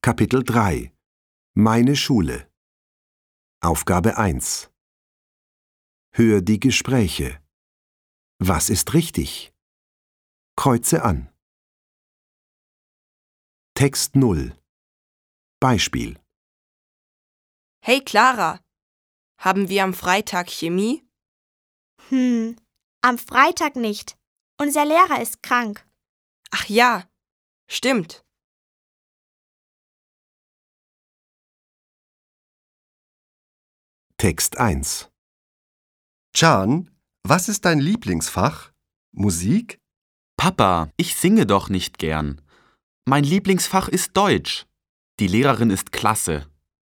Kapitel 3 Meine Schule Aufgabe 1 Hör die Gespräche. Was ist richtig? Kreuze an. Text 0 Beispiel Hey Clara, haben wir am Freitag Chemie? Am Freitag nicht. Unser Lehrer ist krank. Ach ja, stimmt. Text 1 Can, was ist dein Lieblingsfach? Musik? Papa, ich singe doch nicht gern. Mein Lieblingsfach ist Deutsch. Die Lehrerin ist klasse.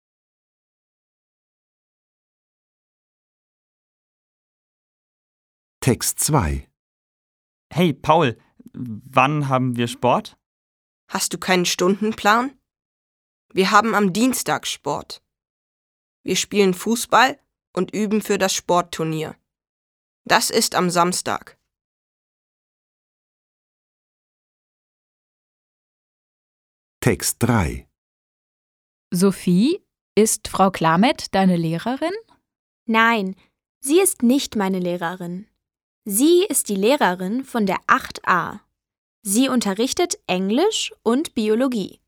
Text 2 Hey, Paul, wann haben wir Sport? Hast du keinen Stundenplan? Wir haben am Dienstag Sport. Wir spielen Fußball und üben für das Sportturnier. Das ist am Samstag. Text 3 Sophie, ist Frau Klamet deine Lehrerin? Nein, sie ist nicht meine Lehrerin. Sie ist die Lehrerin von der 8a. Sie unterrichtet Englisch und Biologie.